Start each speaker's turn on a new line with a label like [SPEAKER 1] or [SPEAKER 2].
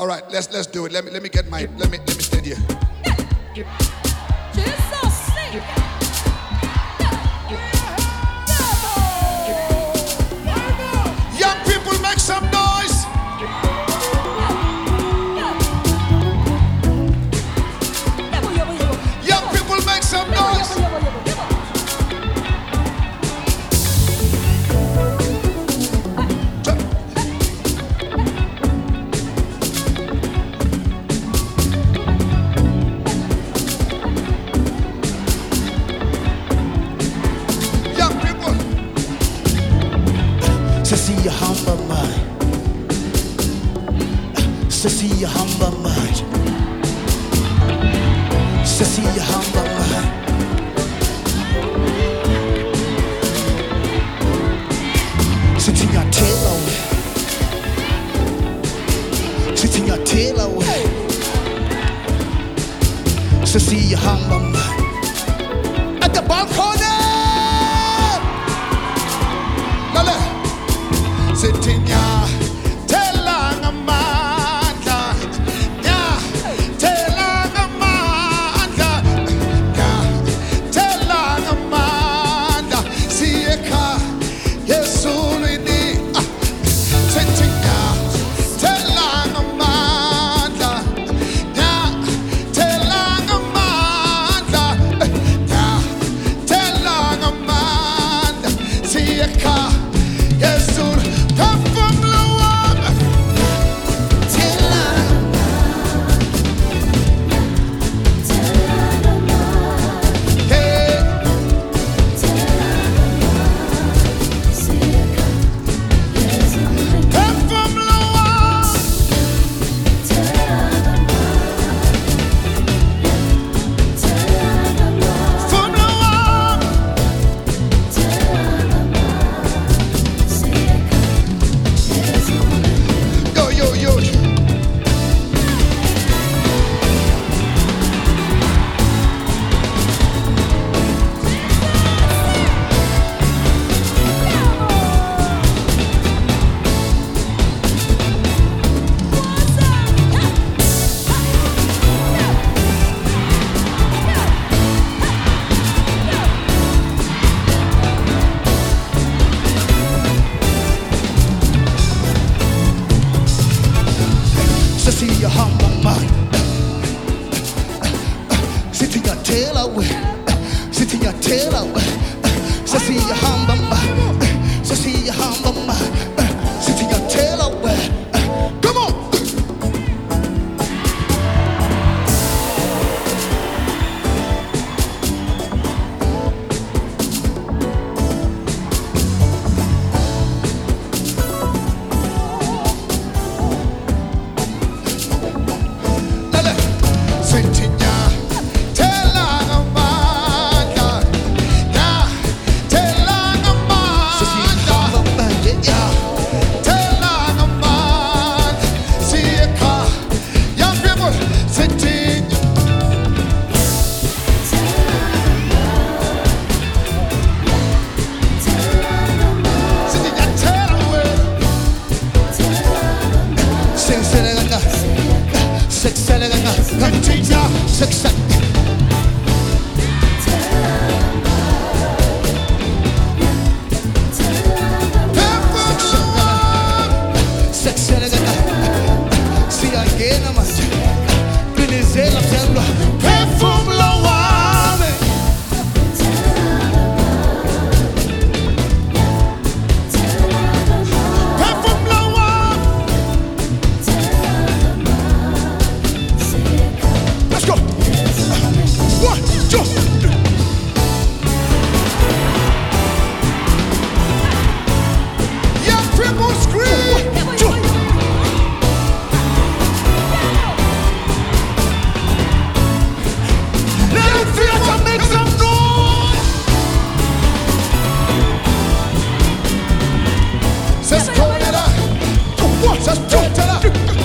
[SPEAKER 1] All right, let's do it. Let me get my let me stand here. Young people, make some noise. Young people, make some noise.
[SPEAKER 2] See your humble mind. See your humble mind. See your humble mind. Sitting your tail away. Sitting your tail away. See your humble mind. At the balcony.
[SPEAKER 1] Sitting ya, telang amandla, ya, telang amandla, ya, telang amandla, sieka, Yesulini, sitting ya, telang amandla, ya, telang amandla, ya, telang amandla, sieka, Yesul.
[SPEAKER 2] See your humble mind. Sitting your tail away. Sitting your tail away. See your humble mind. See your humble mind. Sitting your tail away. Come on. Success. Let's go,